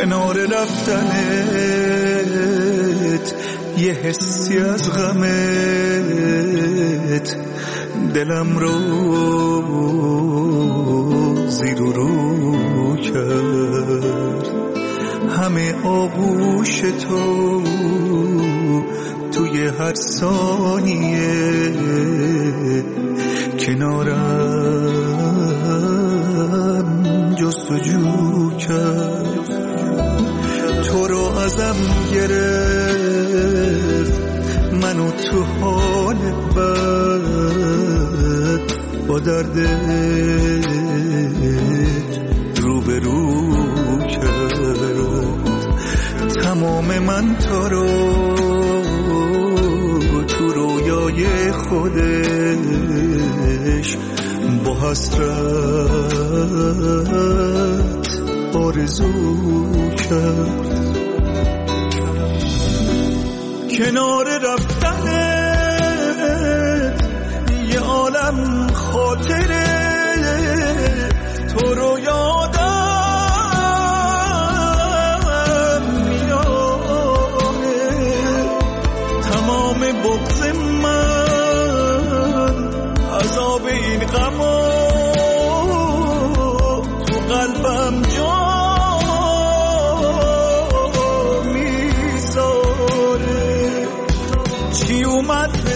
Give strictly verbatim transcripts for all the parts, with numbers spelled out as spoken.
کنار رفتنت یه حسی از غمت دلم رو زیر و رو کرد. همه آغوش تو توی هر ثانیه کنارم جستجو کرد. تو رو ازم گرفت منو تو حال بد با دردت روبرو کرد. تمام من تو رو تو رویای خودش با حسرت آرزو کرد. کنار رفتنت یه عالم خاطره تو رو یادم میاره. تمام بغض من عذاب این غما تو قلبم جا میذاره. چی اومد به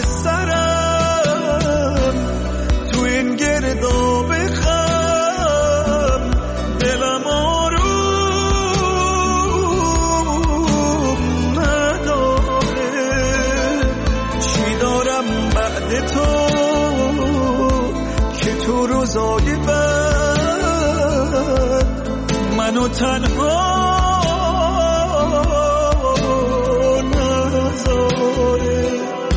سرم تو این گرداب خم دلم آروم نداره. چی دارم بعد تو که تو روزای بعد منو تنها نذاره.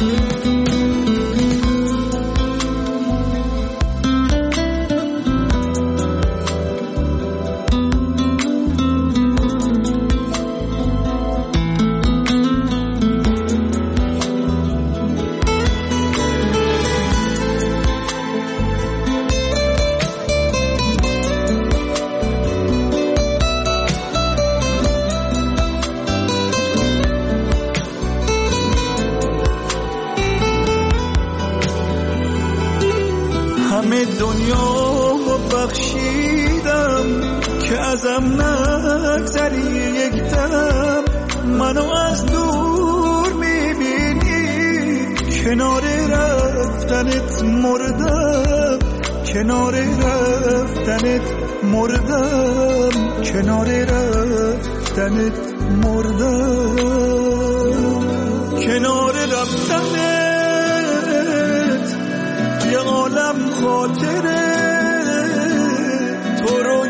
همه دنیا بخشیدم که ازم نگذری یک دم. منو از دور میبینی کنار رفتنت مردم. کنار رفتنت مردم. کنار رفتنت مردم. کنار رفتنت یه عالم خاطره تو رو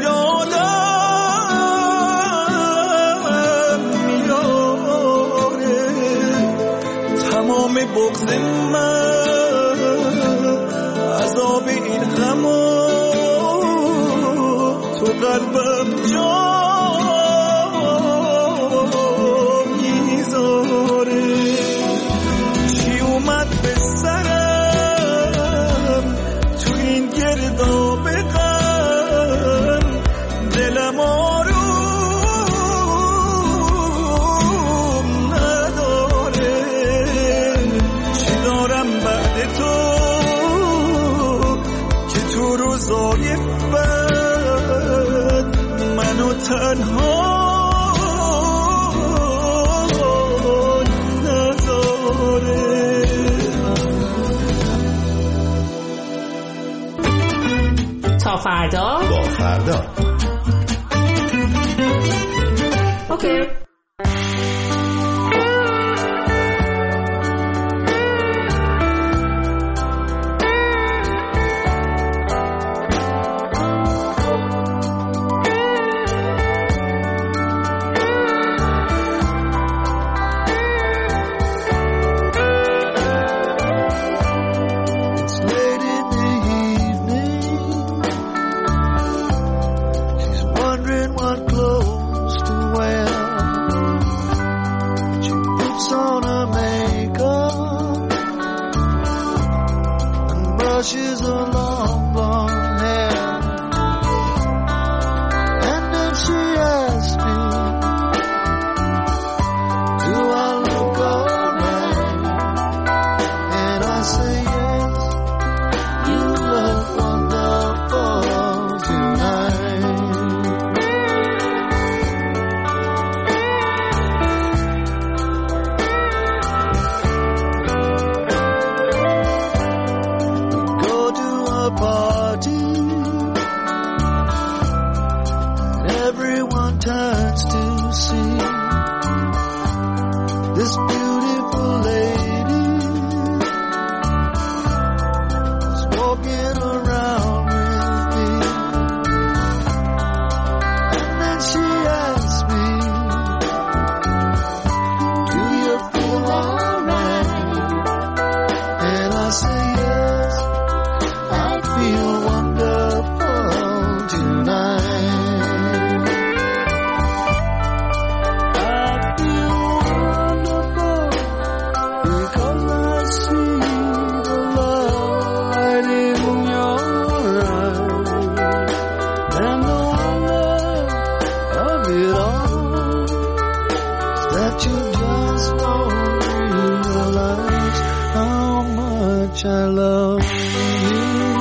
یادم میاره. تمام بغض من عذاب این غما تو قلبم جا میذاره. چی اومد به سرم تو این گرداب غم دلم آروم نداره. چی دارم بعد تو که تو روزای بعد منو تنها نذاره. تا فردا با فردا اوکی. What clothes to wear? I love you.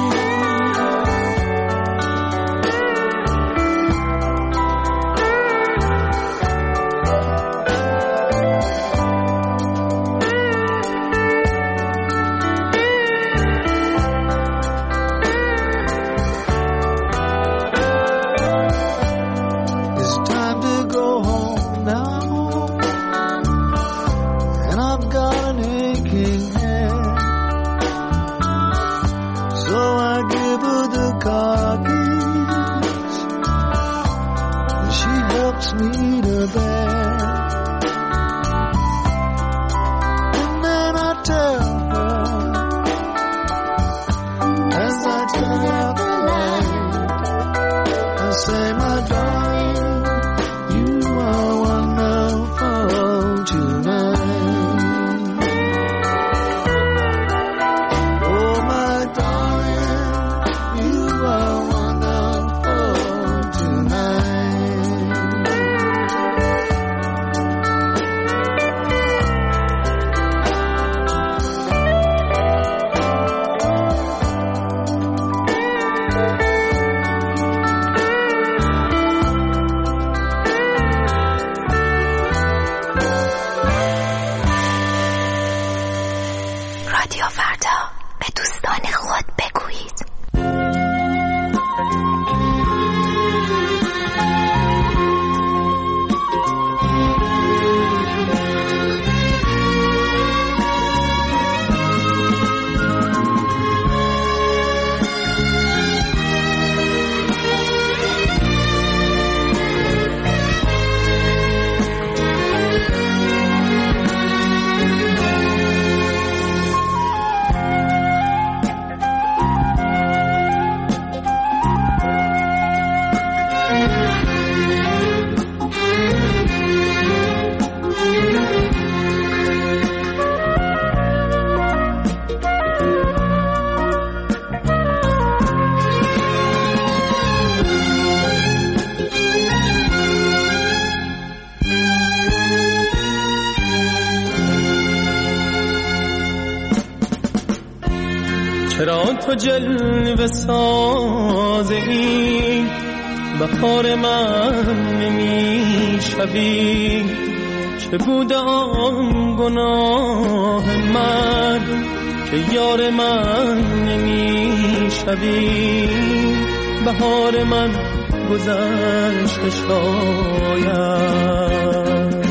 چرا تو جلوه سازی بهار من نمی شوی؟ چه بوده آن گناه من که یار من نمی شوی؟ بهار من گذشت شاید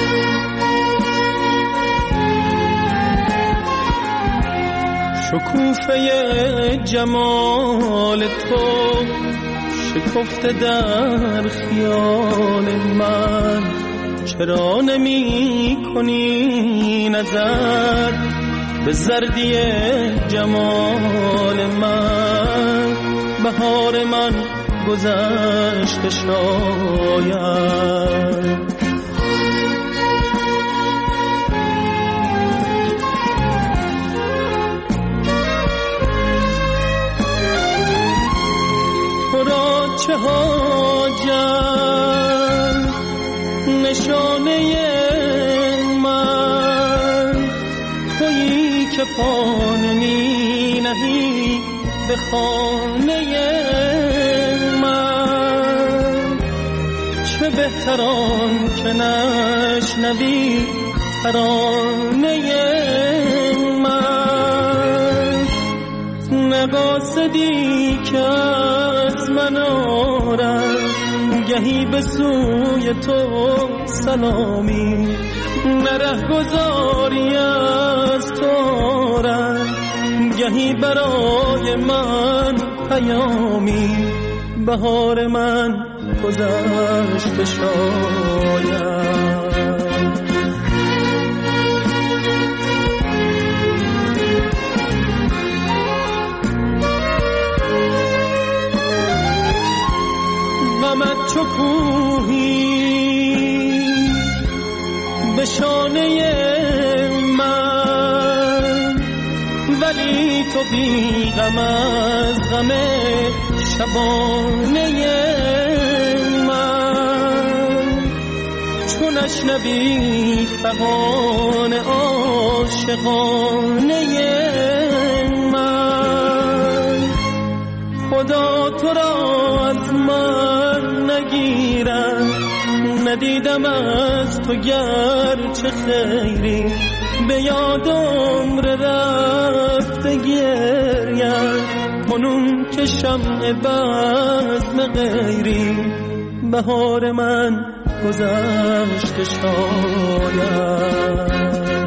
شکوفه جمال تو شکفته در خیال من، چرا نمی کنی نظر به زردی جمال من؟ بهار من گذشت شاید چه حاجت نشانه من تویی که پا نمی نهی به خانه من. چه بهتران که نشنوی ترانه من، نقاصدی که از من آرد گهی به سوی تو سلامی، نره گذاری از تو آرد گهی برای من پیامی. بهار من گذشت شاید غمت چو کوهی به شانه من، ولی تو بی غم از غم شبانه من. چون نشنوی فغان عاشقانه خدا تو را از من نگیرد، ندیدم از تو گرچه خیری، به یادم رفته گریم کنون که شمع بزم غیری. بهار من گذشته شاید.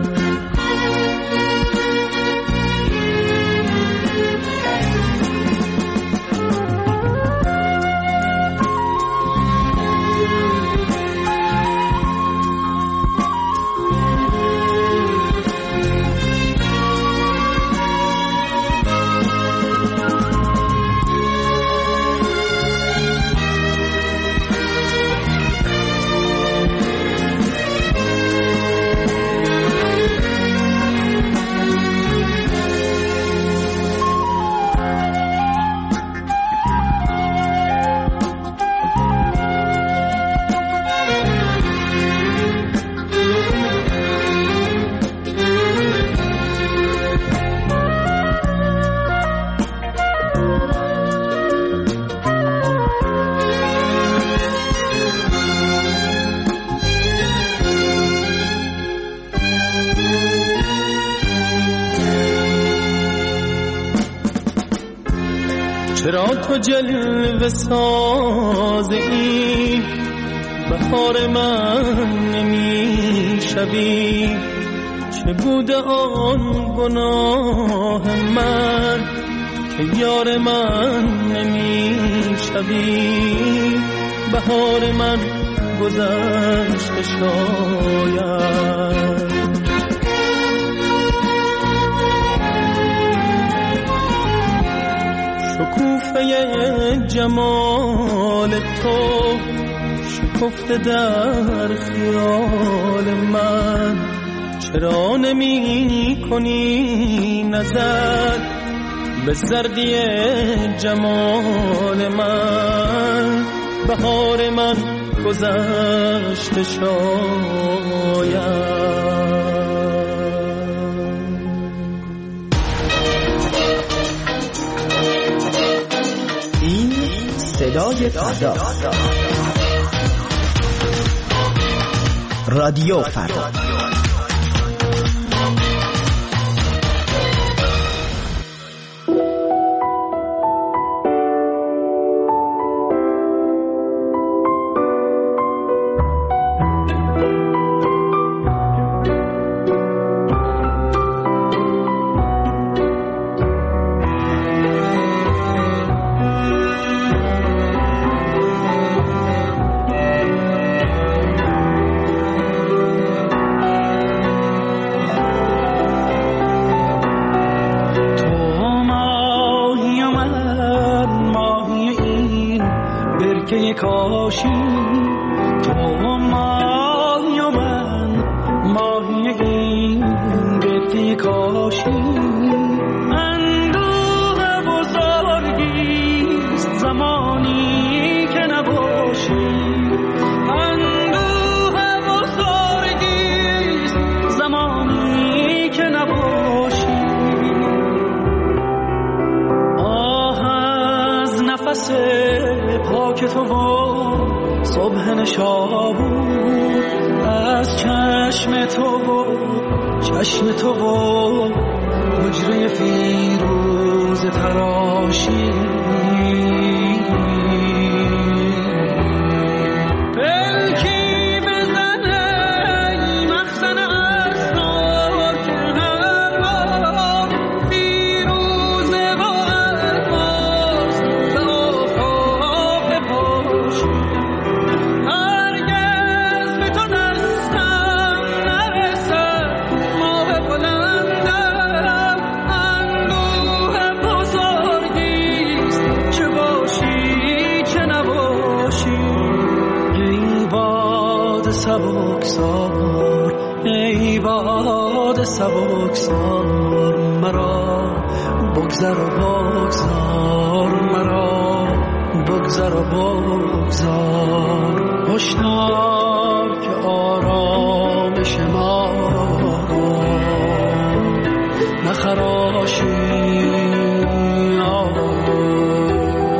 چرا تو جلوه سازی بهار من نمی شوی؟ چه بوده آن گناه من که یار من نمی شوی؟ بهار من گذشته شاید. شکوفه جمال تو شکفته در خیال من، چرا نمی کنی نظر به زردی جمال من؟ بهار من گذشته شاید. صدای فردا، رادیو فردا. پاک تو و صبح نشابور، از چشم تو و چشم تو و حجره فیروز تراشی، پلکی بزنه مخزن اسرار که هر بار فیروزه و الماس به آفتاب بپاشی. هرگز به تو دستم نرسد ماه بلندم، اندوه بزرگیست چه باشی چه نباشی. ای باد سبکسار، ای باد سبکسار، مرا بگذر و بگذار، مرا بگذر و بگذار. هشدار که آرامش ما نخراشی.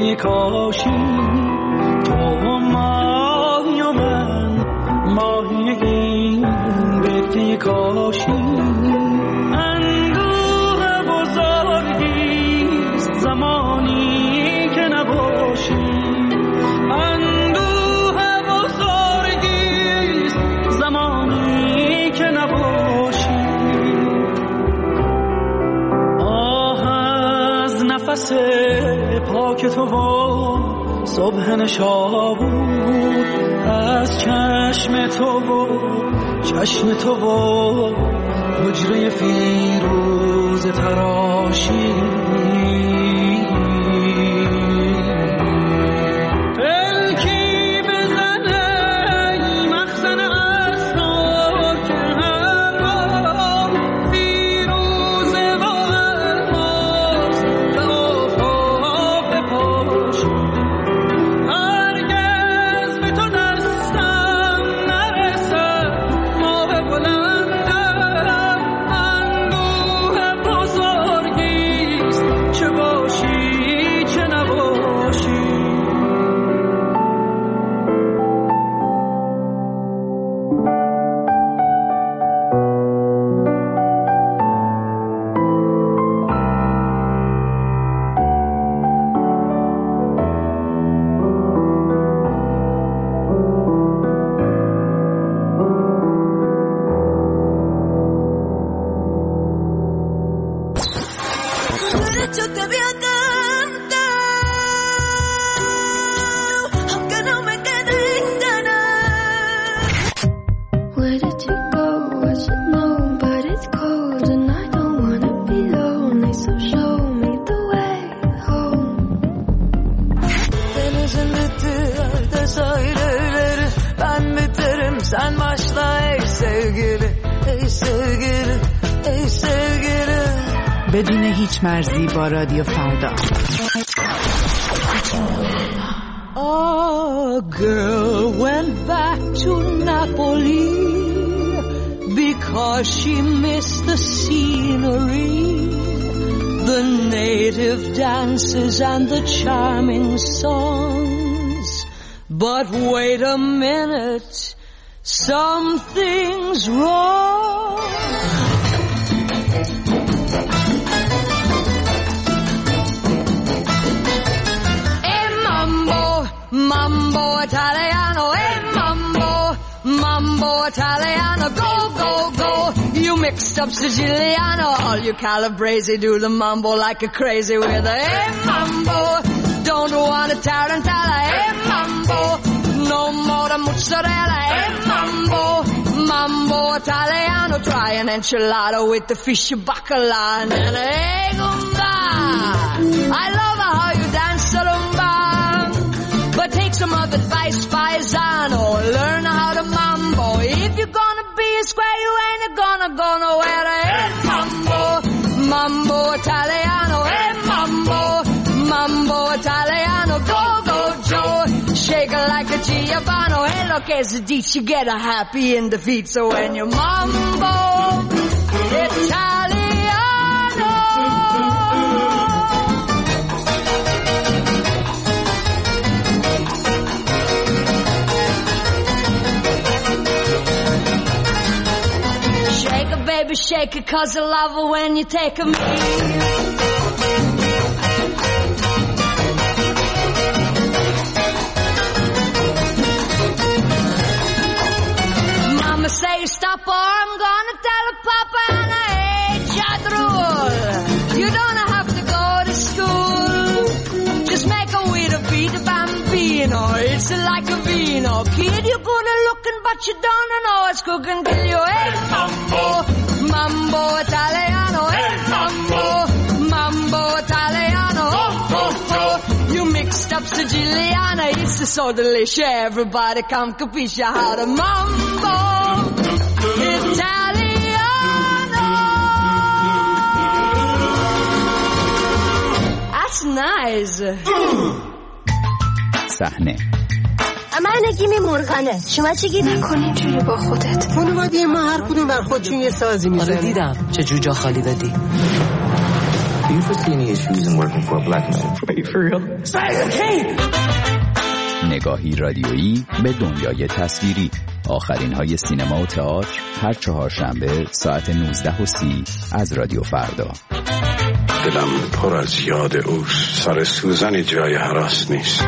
بهتری کاشی تو ماهی و من ماهی این بهتری کاشی اندوه بزرگیست زمانی که نباشی اندوه بزرگیست زمانی که نباشی آه از نفس پاک تو و صبح نشابور از چشم تو و چشم تو و حجره فیروز تراشی پلکی بزنه مخزن اسرار که هر فیروز و الماس به آفاق بپاشی هرگز به تو دستم نرسد ما به بلندم اندوه بزرگیست چه باشی چه نباشی Yo te voy a cantar, aunque no me quede ganas. Where did you go? I should know, but it's cold and I don't wanna be lonely, so show me the way home. Denizin bitti desaireleri, ben biterim sen başla ey sevgili, ey sevgili, ey sevgili. بدون هیچ مرزی با رادیو فردا. A girl went back to Napoli because she missed the scenery, the native dances and the charming songs. But wait a minute, something's wrong. Mambo Italiano, hey mambo, mambo Italiano, go, go, go. You mixed up Siciliano, all you Calabrese do the mambo like a crazy with a hey mambo. Don't want a tarantella, hey mambo. No more the mozzarella, hey mambo, mambo Italiano. Try an enchilada with the fish bacala and a hey gumba. I love how you dance the rumba. But take some of advice, paisano. Learn how to mambo. If you're gonna be a square, you ain't gonna go nowhere. Hey, mambo, mambo Italiano. Hey, mambo, mambo Italiano. Go, go, Joe. Shake it like a Giovanni. Hey, look, as a ditch, you get a happy in the feet. So when you mambo Italiano. Baby, shake it, cause I love it when you take me. Mama say stop or I'm gonna tell her Papa and I hate your rule. You don't have to go to school. Just make a way to beat a bambino. It's like a vino. Kid, you're good at looking, but you don't know it's cooking till you. Hey, mambo, mambo Italiano. Hey, mambo, mambo Italiano. Oh, oh, oh. You mixed up Siciliana. It's so delicious. Everybody come capisce how to mambo Italiano. That's nice. صحنه من نگیم مرغنه. شما چی گیر نکنی جوری با خودت؟ خانواده ما هر کدوم بر خودشون یه سازی میزنه. آره دیدم چه جوجا خالی دادی. Do you foresee any issues in working for a black man? Are you for real? Citizen Kane! نگاهی رادیویی به دنیای تصویری. آخرین های سینما و تئاتر هر چهارشنبه ساعت نوزده و سی از رادیو فردا. دلم پر از یاد اوست، سر سوزن جای هراس نیست.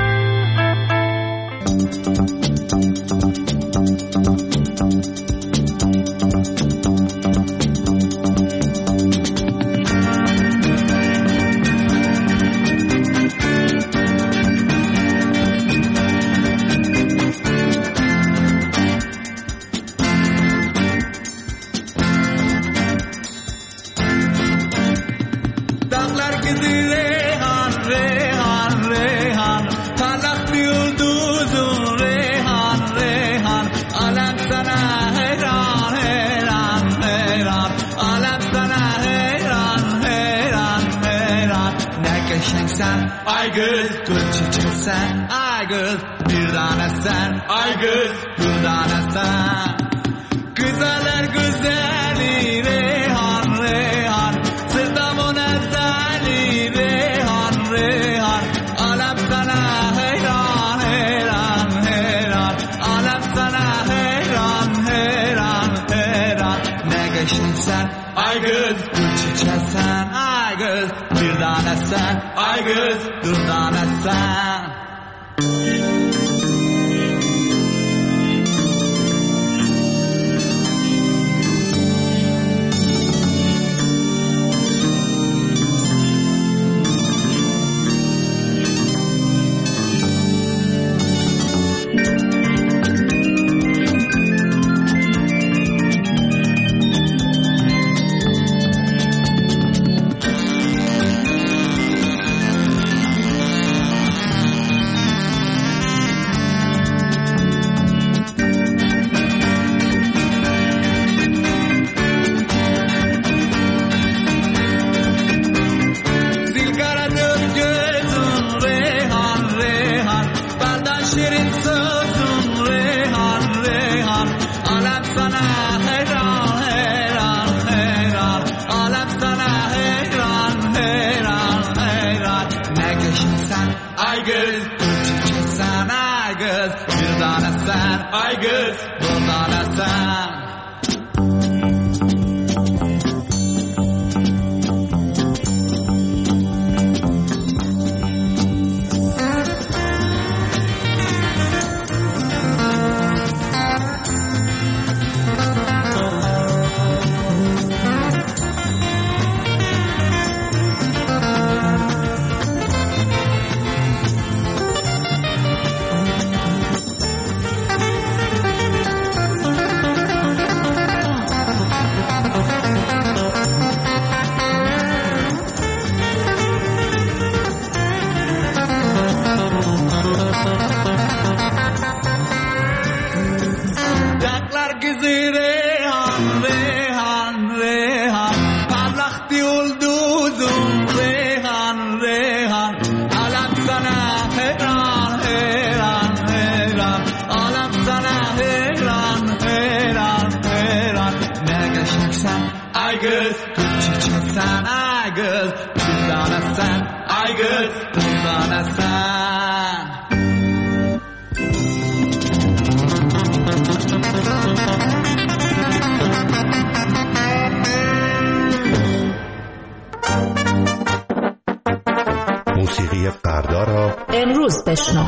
موسیقی فردا را امروز بشنو.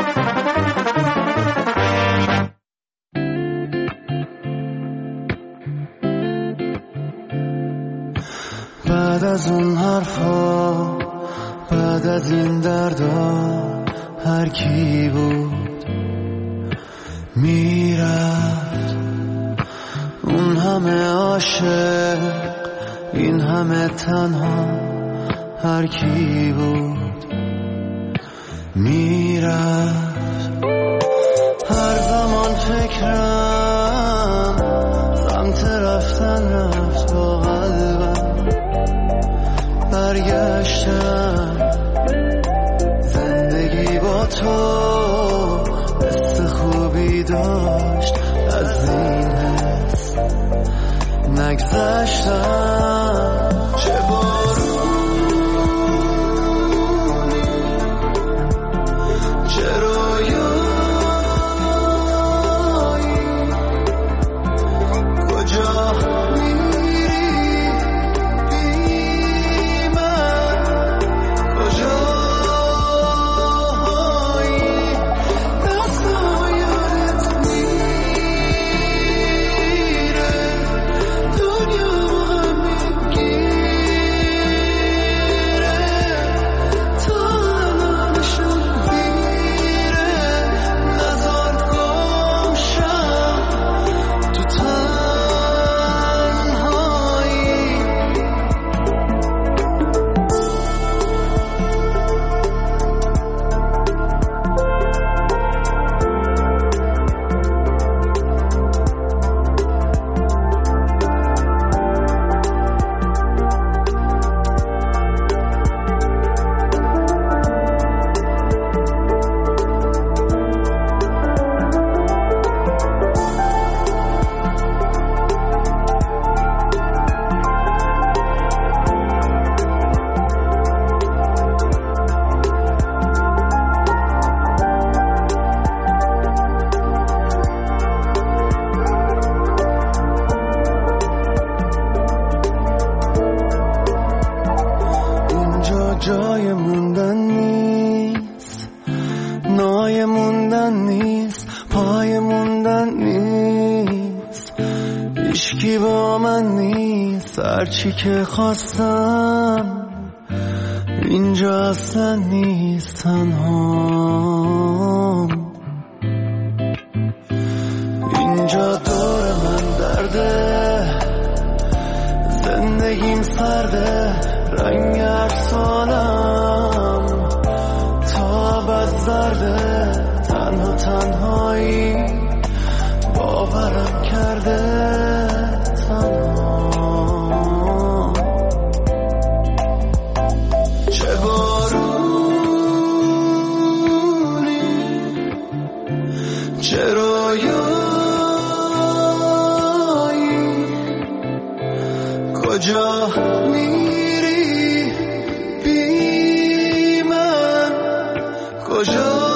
بعد از اون حرفا، بعد از این دردا، هر کی بود میرفت. اون همه عاشق، این همه تنها، هر کی بود میرفت. هر زمان فکرم سمت رفتن رفت، با قلبم برگشتم. زندگی با تو حس خوبی داشت، از این حس نگذشتم. چه بارون هیچکی با من نیست، هرچی که خواستم اینجا اصلا نیست، تنهام. اینجا دور من درده، زندگیم سرده، رنگ افسانم تا ابد زرده، تنها تنهایی باورم کرده، تنها. چه بارونی، چه رویایی، کجا میری بی من، کجا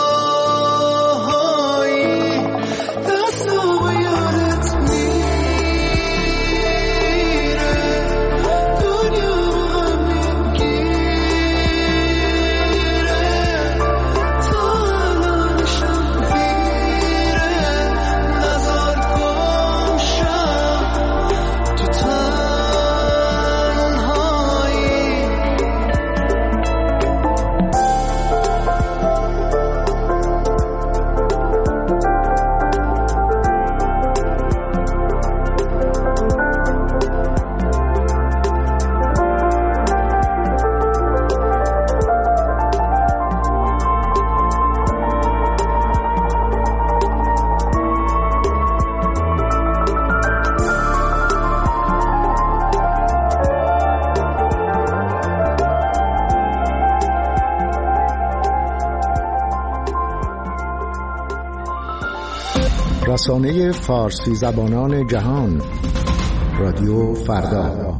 رسانه فارسی زبانان جهان، رادیو فردا.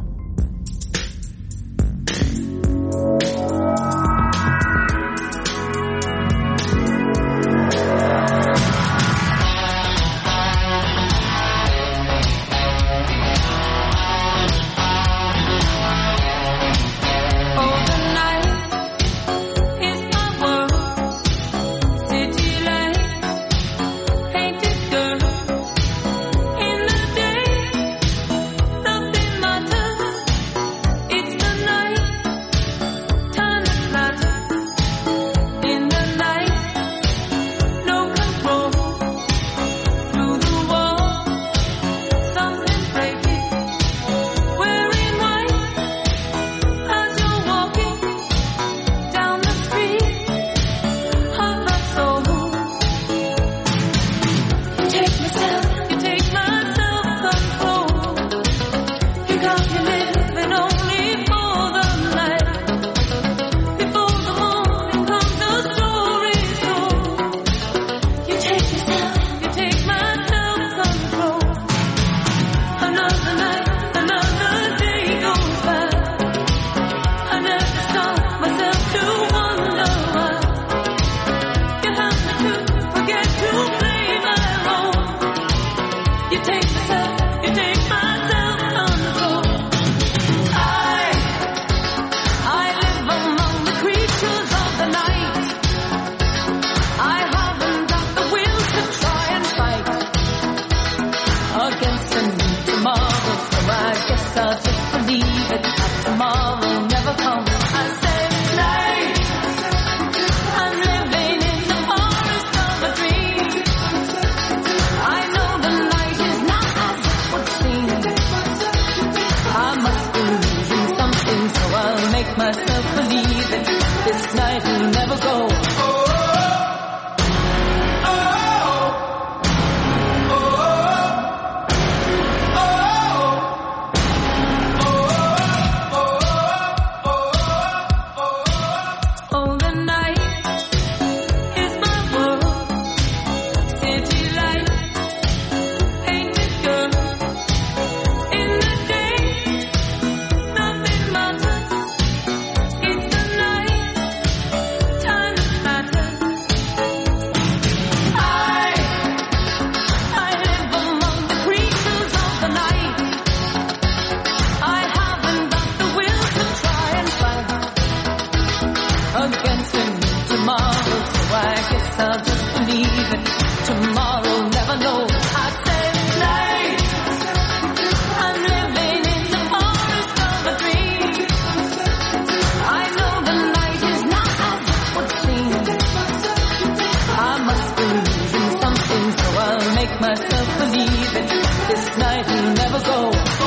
make myself believe it. This night will never go.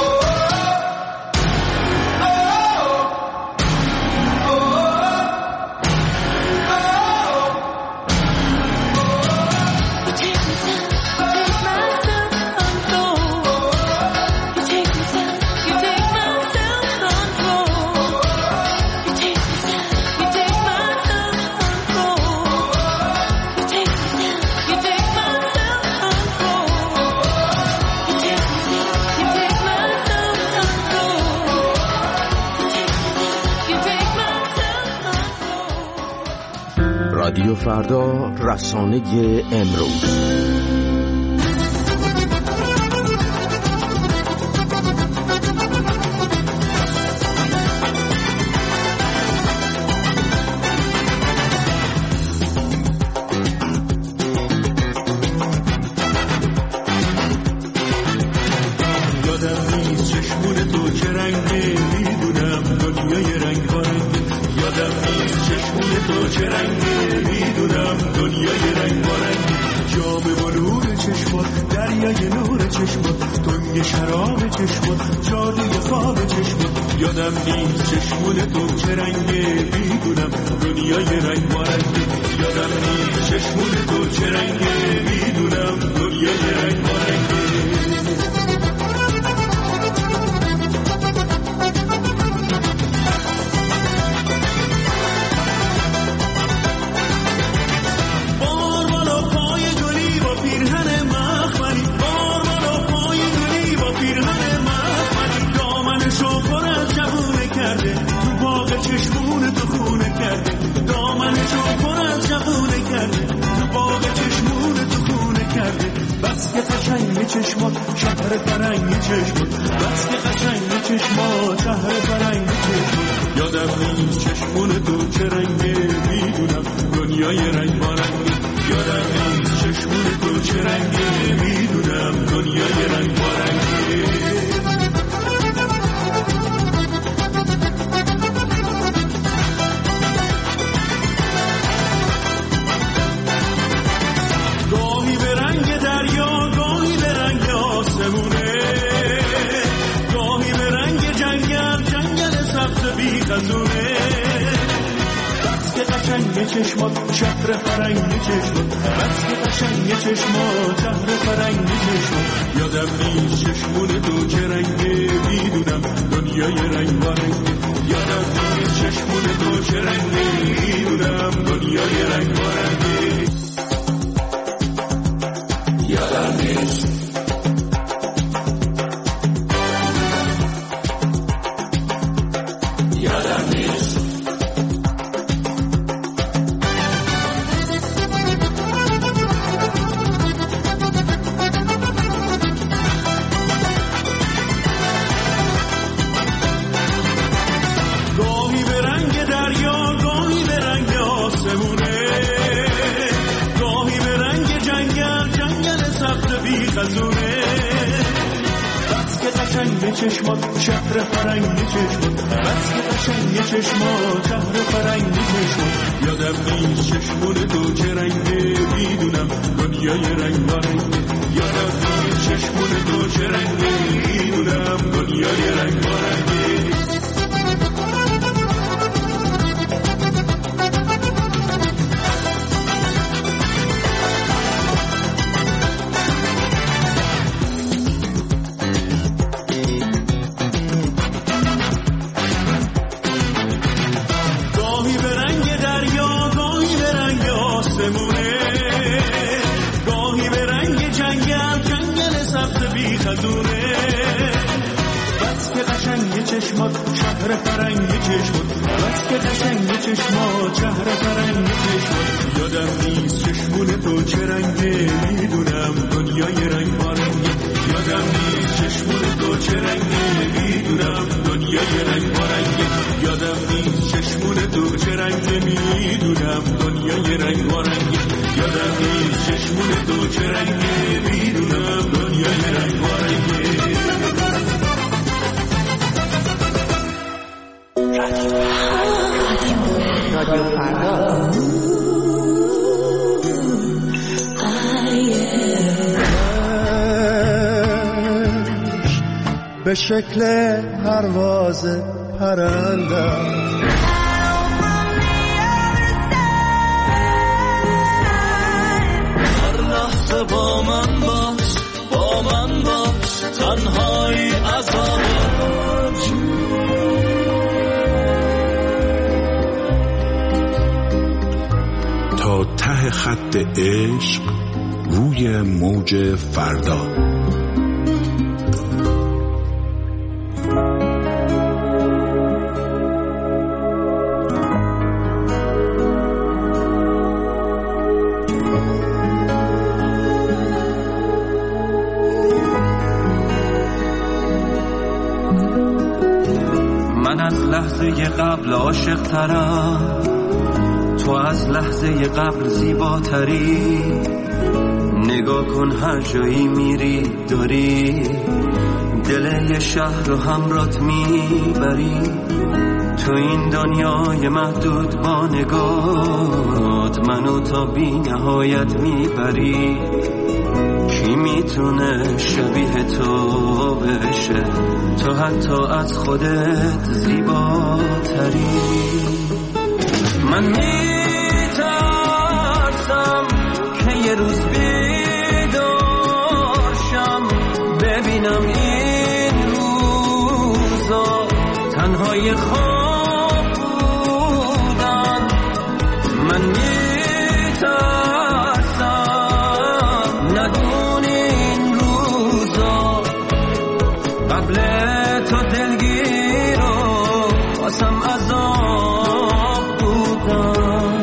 رادیو فردا، رسانه امروز. یادم نیست چشمون تو چه رنگه میدونم دنیای رنگ بارنگه یادم نیست چشمون تو چه رنگه میدونم دنیای رنگ بارنگه چشمات شهر فرنگی چشمات بس که قشنگ چشمات شهر فرنگی چشمات یادم نیست چشمون تو چه رنگه میدونم دنیای رنگ بارنگه یادم نیست چشمون تو چه رنگه میدونم دنیای رنگ بارنگه چشمات شهر فرنگی چشمات بس که قشنگ چشمات شهر فرنگی چشمات یادم نیست چشمون تو چه رنگه میدونم دنیای رنگ بارنگه یادم نیست چشمون تو چه رنگه میدونم دنیای رنگ بارنگه یادم نیست چشمات شهر فرنگی چشمات بس که قشنگ چشمات شهر فرنگی چشمات یادم نیست چشمون تو چه رنگه میدونم دنیای رنگ بارنگه یادم نیست چشمون تو چه رنگه میدونم دنیای رنگ بارنگه شهر فرنگی چشمات بس که قشنگ چشمات شهر فرنگی چشمات یادم نیست چشمون تو چه رنگه میدونم دنیای رنگ بارنگه یادم نیست چشمون تو چه رنگه میدونم دنیای رنگ بارنگه یادم نیست چشمون تو چه رنگه میدونم دنیای رنگ بارنگه یادم نیست چشمون تو چه رنگه میدونم دنیای رنگ بارنگه رادیو فردا. به شکل پرواز پرندم. هر لحظه با من باش، با من باش، تنهایی عذاب تا ته خط عشق روی موج فردا. من از لحظه قبل عاشق ترم، تو از لحظه قبل زیباتری. نگاه کن هر جایی میری داری دل یه شهر رو همرات میبری. تو این دنیای محدود با نگاهت منو تا بی نهایت میبری. کی میتونه شبیه تو بشه، تو حتی از خودت زیباتری. من میترسم که یه روز بیدار شم ببینم این روزا تنهای خواب بودن. من میترسم ندونی این روزا قبل تو دلگیر و واسم عذاب بودن.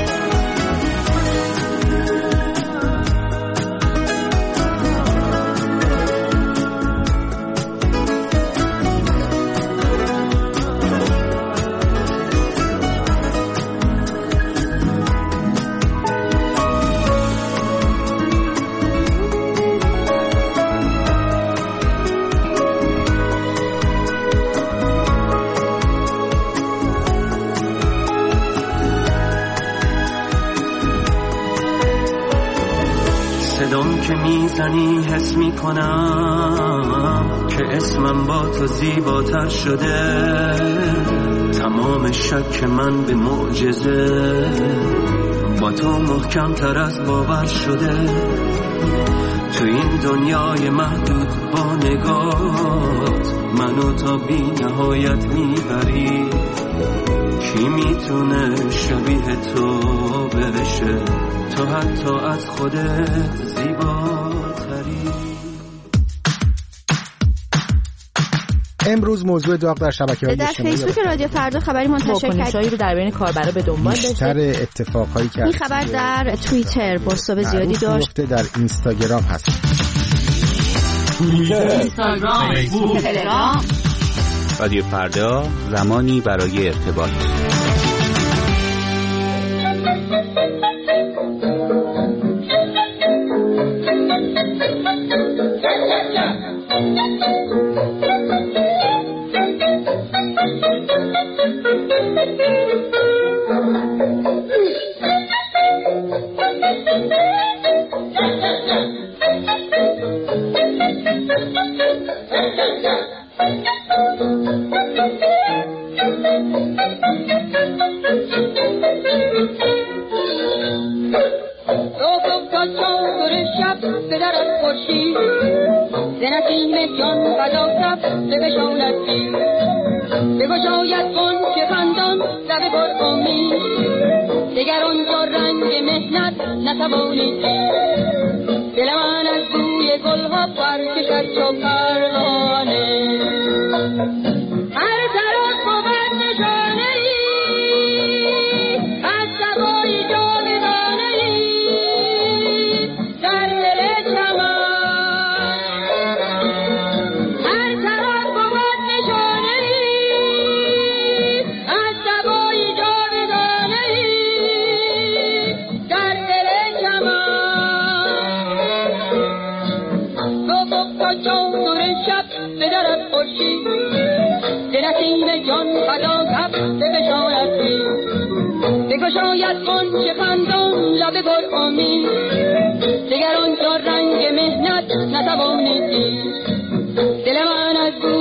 صدام که میزنی حس میکنم که اسمم با تو زیباتر شده. تمام شک من به معجزه با تو محکم تر از باور شده. تو این دنیای محدود با نگاهت منو تا بی نهایت میبری. کی میتونه شبیه تو بشه، تو حتی از خودت زیباتری. امروز موضوع داغ در شبکه‌های اجتماعی در فیسبوک رادیو فردا خبری منتشر کرد رو در بین کاربرا به دنبال داشته. بیشتر اتفاقایی که این خبر در توییتر بازتاب زیادی داشت. در اینستاگرام هست. اینستاگرام، فیسبوک، تلگرام. رادیو فردا، زمانی برای ارتباط. دل من از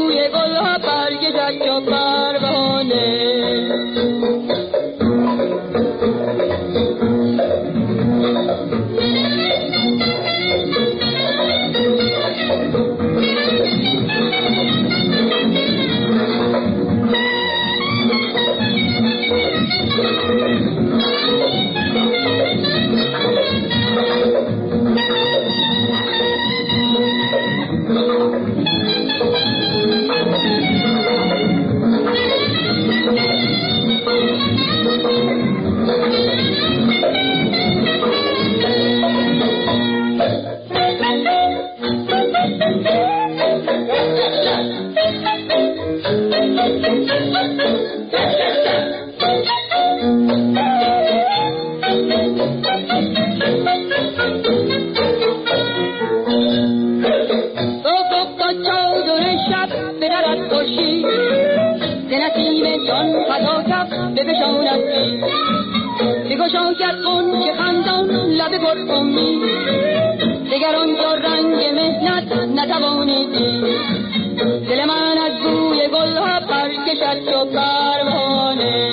گشاید قنچه خندان لب پر امید دگر آنجا رنگ مهنت نتوانیدی دل من از بوی گلها پر کشد چو پروانه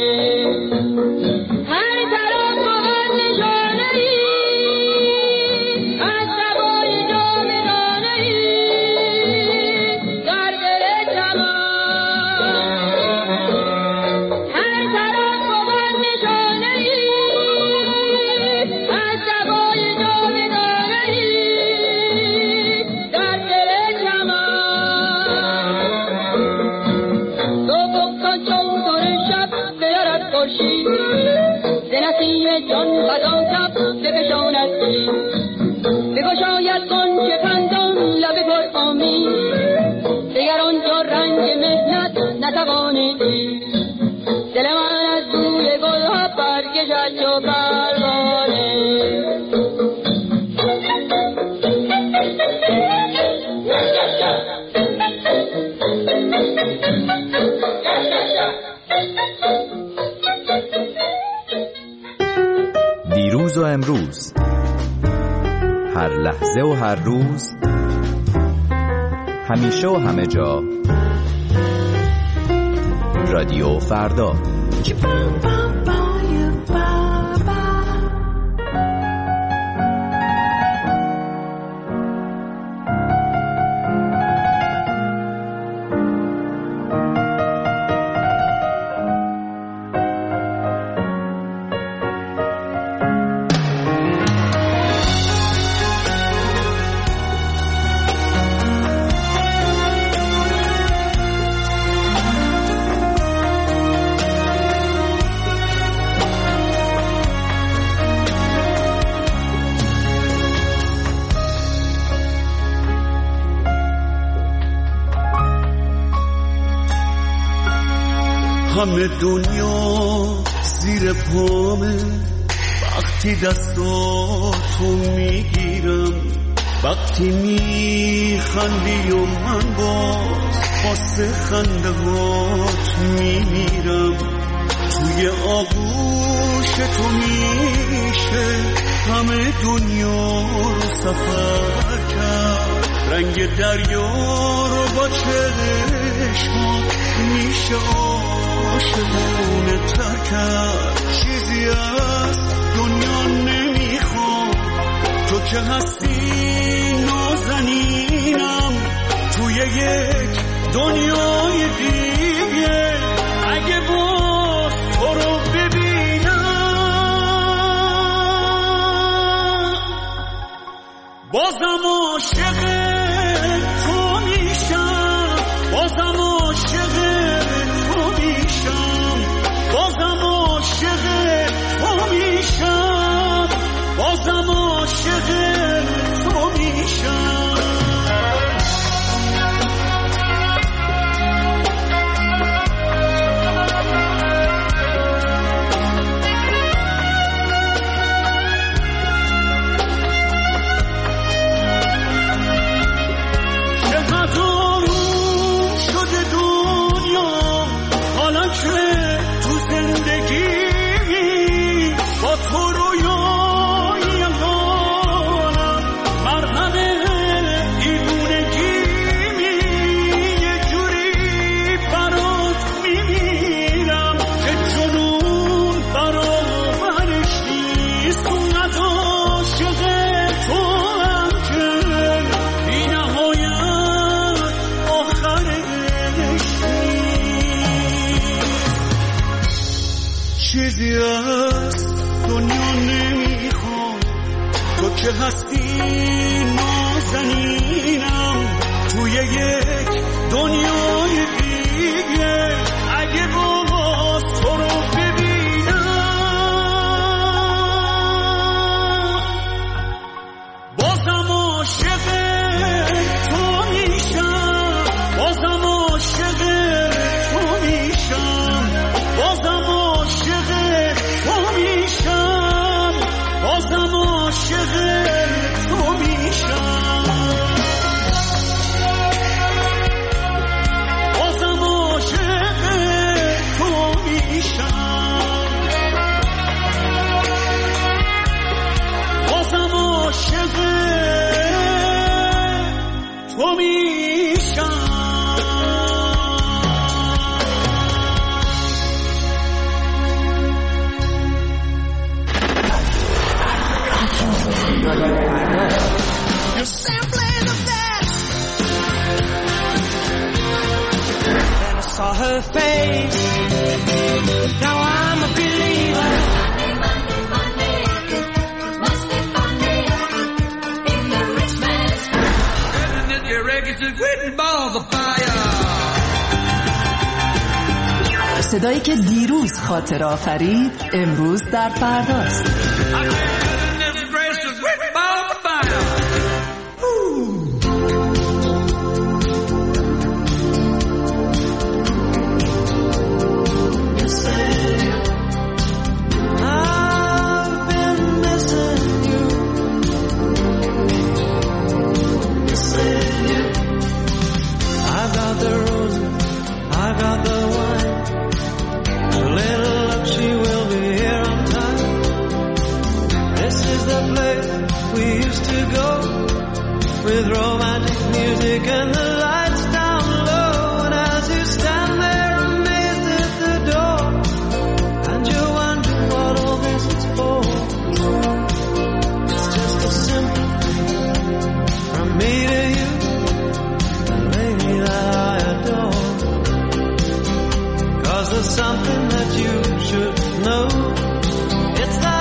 هر طرف بود نشانه ای از سبای جاودانه ای در دل چمن هر طرف بود نشانه ای از سبای جاودانه ای در دل چمن تو بکن چون تر شب بیارد خورشید ز نسیم جان بدان شب بفشاند دل بگشاید غنچه خندان لب پر امید دگر آنجا رنگ مهنت نتوانیدی دل من از بوی گلها برکشد چو پروانه دیروز و امروز، هر لحظه و هر روز، همیشه و همه جا، رادیو فردا. همه دنیا زیر پامه وقتی دستاتو میگیرم وقتی میخندی و من باز واسه خنده هات میمیرم توی آغوش تو میشه همه دنیا رو سفر کرد رنگ دریا رو با چشمات میشه عاشقونه تر کرد چیزی از دنیا نمیخوام تو که هستی نازنینم توی یک دنیای دیگه اگه باز تو رو ببینم بازم عاشق تو میشم بازم عاشق تو میشم بازم عاشق تو میشم بازم عاشق تو میشم چیزی از دنیا نمیخوام تو که هستی نازنینم توی یک دنیای دیگه اگه باز تو رو ببینم بازم عاشق تو میشم بازم عاشق تو میشم بازم عاشق تو میشم بازم عاشق تو Saw her face. Now I'm a believer. Monday, Monday, Monday. Must be Monday. In the rich man's and if your records are written by the fire. صدایی که دیروز خاطر آفرید امروز در فرداست. With romantic music and the lights down low, and as you stand there amazed at the door, and you wonder what all this is for, it's just a simple thing from me to you, the lady that I adore. 'Cause there's something that you should know. It's that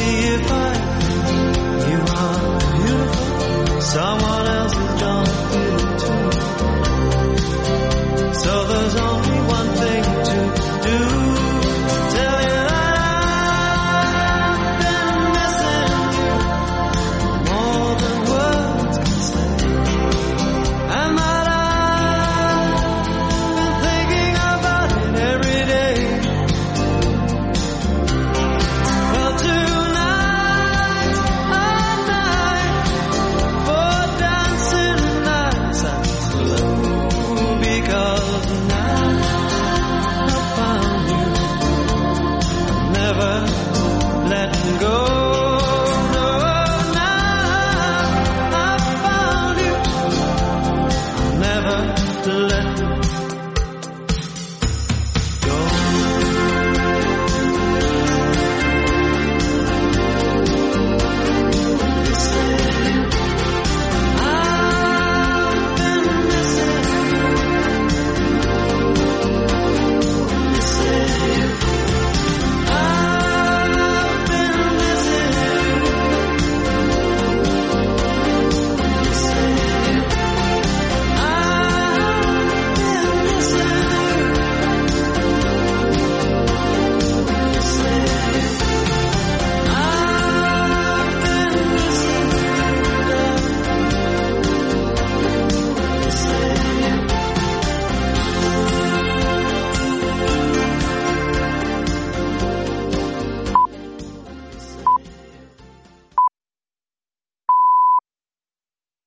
someone else is drawn to